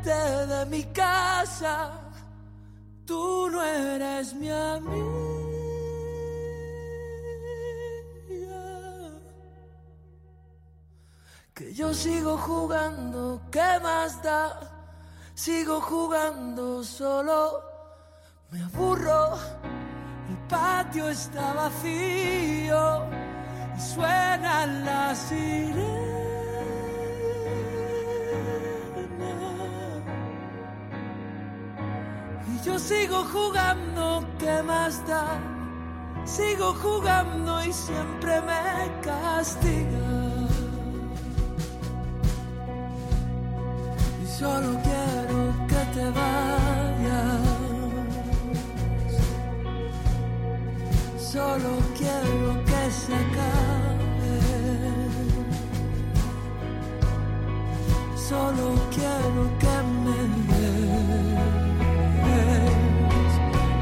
vete de mi casa, tú no eres mi amiga. Que yo sigo jugando, ¿qué más da? Sigo jugando solo, me aburro, el patio está vacío y suenan las sirenas. Y yo sigo jugando, ¿qué más da? Sigo jugando y siempre me castiga. Y solo quiero que te vayas. Solo quiero que se acabe. Solo quiero que me des.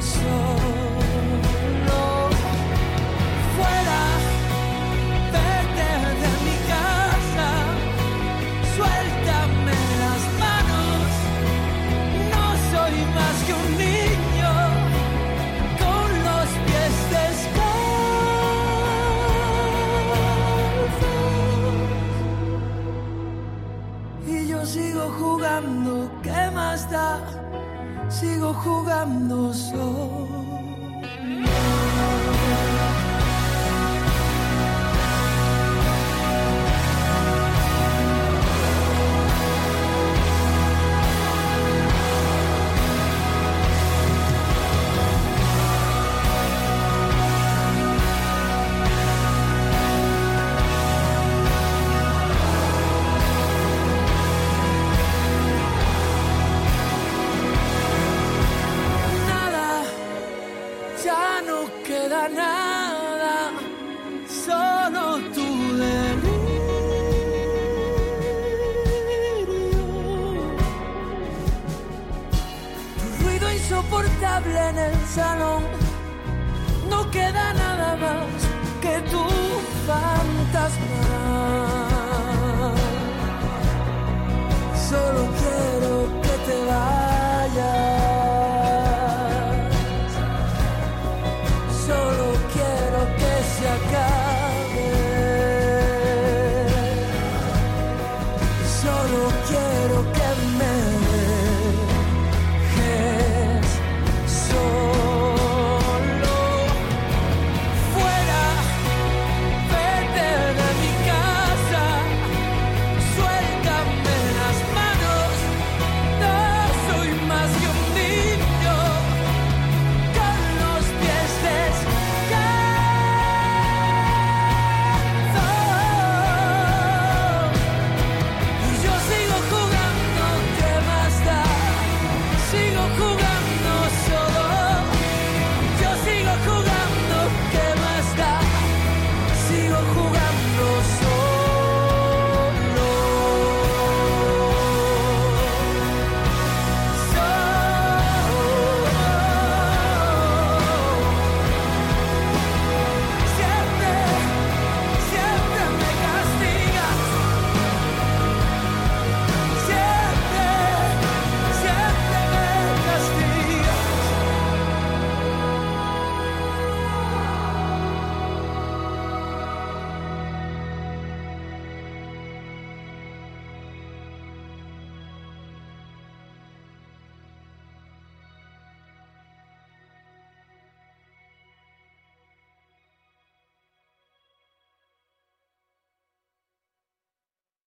Solo fuera, vete de mi casa, suéltame las manos. No soy más que un niño con los pies descalzos. Y yo sigo jugando, ¿qué más da? Sigo jugando solo. Nada, solo tu delirio, tu ruido insoportable en el salón. No queda nada más que tu fantasma. Solo quiero